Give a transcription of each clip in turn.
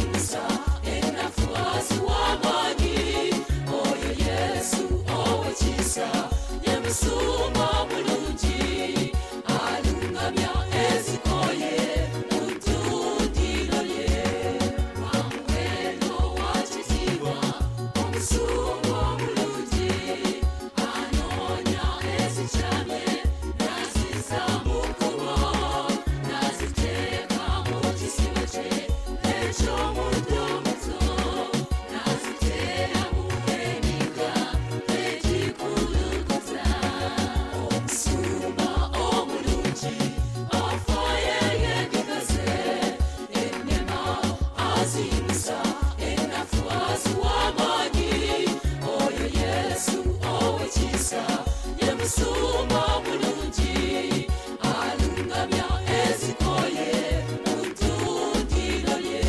azimusa enafuasi w'amanyi oyo Yesu ow'ekisa yemusumba bulungi alungamya ezikoye muddundiro lye wamuwendo wakitiibwa omusumba bulungi anoonya ezikyamye n'azizza mu kkubo n'aziteeka mu kisibo kye eky'omuddo omuto n'aziteera mu emiga egikulukuta omusumba omulungi afaayo ey'endigaze ennema azimusa ennafuwaasi w'amanyi oyo Yesu ow'ekisa yemusumba bulungi alungamya ezikoye mu ddundiro lye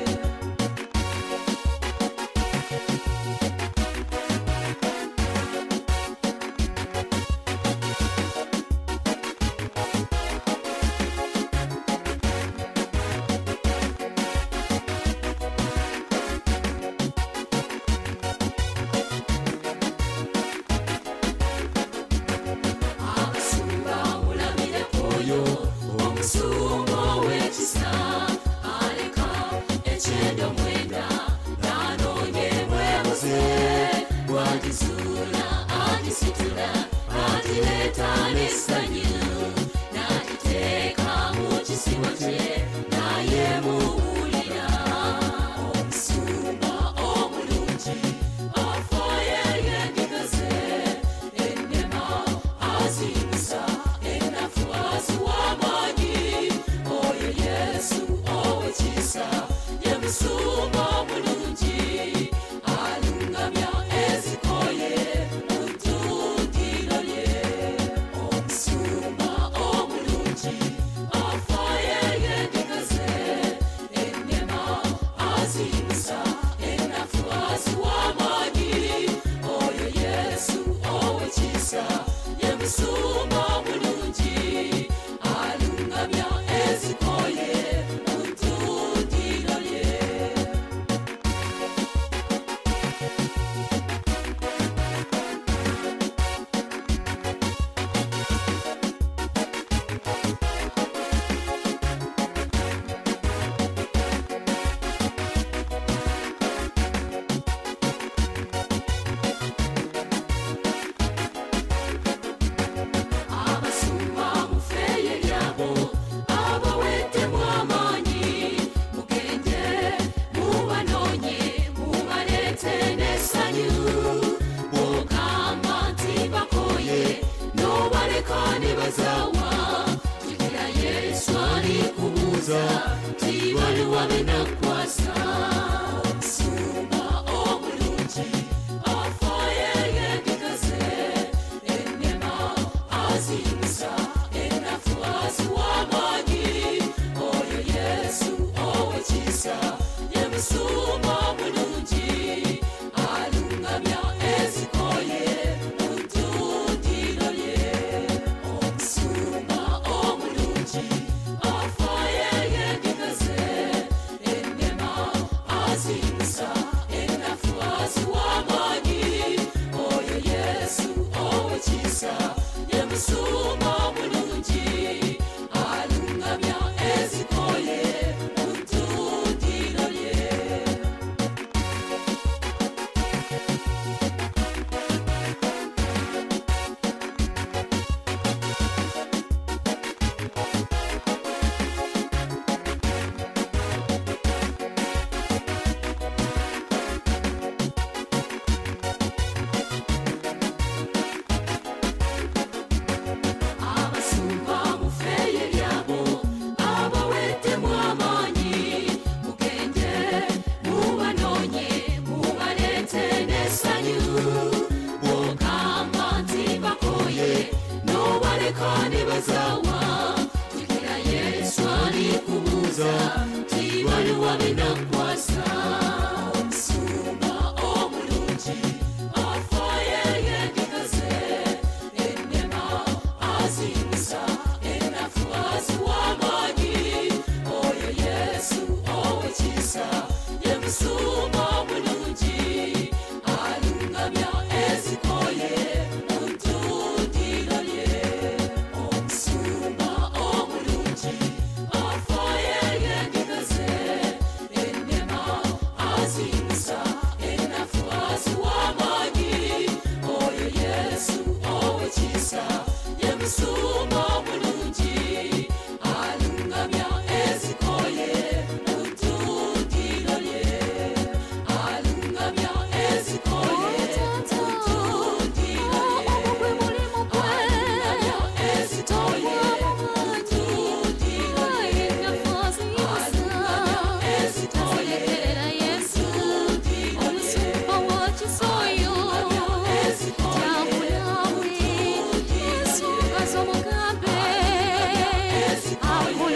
abasumba mulamire kwoyo omusumba ow'ekisa aleka ekyenda mwenda n'anoonya emwebuze bw'agizuula agisitula agireeta n'essanyu n'agiteeka mu kisibo kye n'ayemuwulira omusumba omulungi afaayo ey'endigaze ennema azimusa ennafuwaasi w'amanyi oyo Yesu ow'ekisa yemusumba bulungi alungamya ezikoye mu ddundiro lye omusumba omulungi afaayo ey'endigaze ennema azimusa ennafuwaasi w'amanyi oyo Yesu ow'ekisa yemusumba bulungi alungamya ezikoye mu ddundiro lye abasumba mufeeyo eryabo abaweddemu amaanyi mugende mubanoonye mubaleete n'essanyu bw'ogamba nti bakooye n'obaleka ne bazaawa jjukira Yesu alikubuuza nti waliwo benakukwasa omusumba omulungi afaayo ey'endigaze ennema azimusa ennafuwaasi w'amanyi oyo Yesu ow'ekisa yemusumba bulungi alungamya ezikoye mu ddundiro lye omusumba omulungi afaayo ey'endigaze ennema azimusa ennafuwaasi w'amanyi oyo Yesu ow'ekisa yemusumba bulungi alungamya ezikoye mu ddundiro lye yemusuma mulungi alungamya ezikoye untundiro lye omusumba omulungi afaye yendigeze enema azimusa enafu aziwamanyi oyo yesu owekisa yemusuma mulungi alungamya ezikoye untundiro lye alungamya ezikoye untundiro lye alungamya ezikoye untundiro lye alungamya ezikoye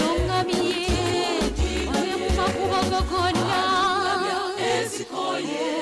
ezikoye